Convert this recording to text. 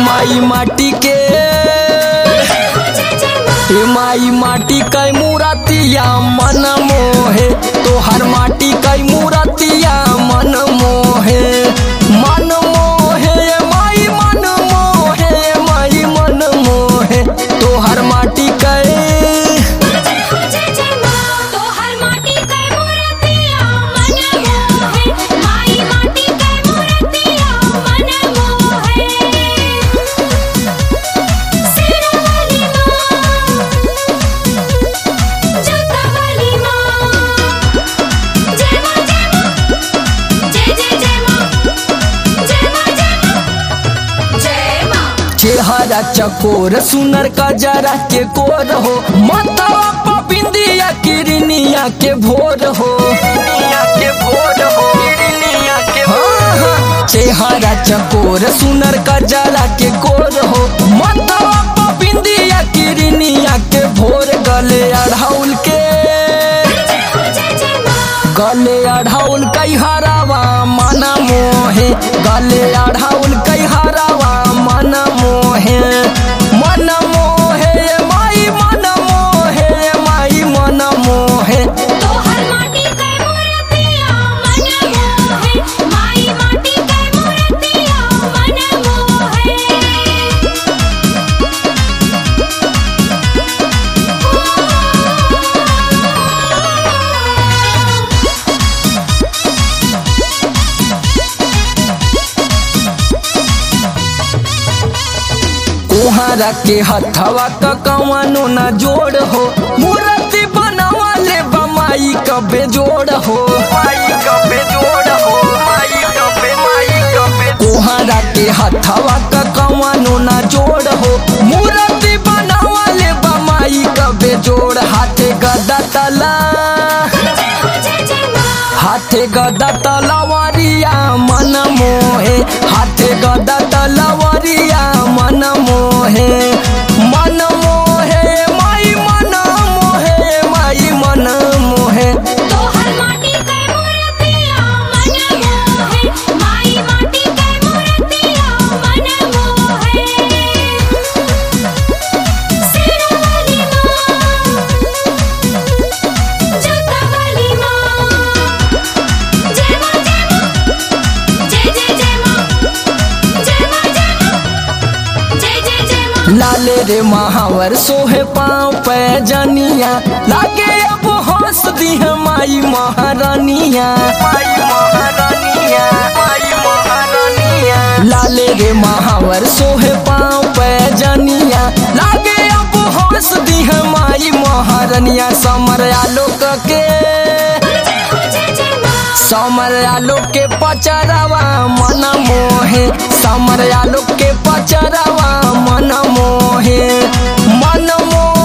माई माटी के माई माटी कई मूर्तिया मन मोहे तोहर माटी कई मूर्तिया मन मोहे मन मोहे माई मन मोहे माई मन मोहे तोहर माटी कई चेहरा चकोर सुनर का जरा के कोर हो मतवा पबिंदिया किरनिया के भोर हो चेहरा चकोर सुनर का जरा के कोर हो मतवा पबिंदिया किरनिया के भोर गले अढ़ौल कई हरावा मन मोहे गले अढ़ौल कई हरावा मन मोहे मन मोहे माई मन मोहे माई मन मोहे तोहर माटी कई मूर्तिया मन मोहे माई माटी कई मूर्तिया मन मोहे कोहरा के हथवा का कवनो न जोड़ हो मूर्ति बनावा ले बमाई कबे जोड़ हो कोहरा के हथवा का कवनो न जोड़ हो मूर्ति बनावा ले बमाई कबे जोड़ हाथे गदा तलवारिया मन मोहे हाथे गदा तलवारिया मन मोहे मन मोहे माई मन मोहे माई मन मोहे तोहर माटी कई मूर्तिया मन मोहे माई माटी कई मूर्तिया मन मोहे सिरवाली माँ जोतावाली माँ जय माँ जय जय माँ जय माँ जय जय माँ लाले रे महावर सोहे पाँव पे जनिया लागे अब हंस दी है माई महारानिया लाले रे महावर सोहे पाँव पे जनिया लागे अब हंस दी है माई महारानिया समर आलोक के पचरवा मन मोहे समर आलोक के पचरवा मन मोहे मन मोहे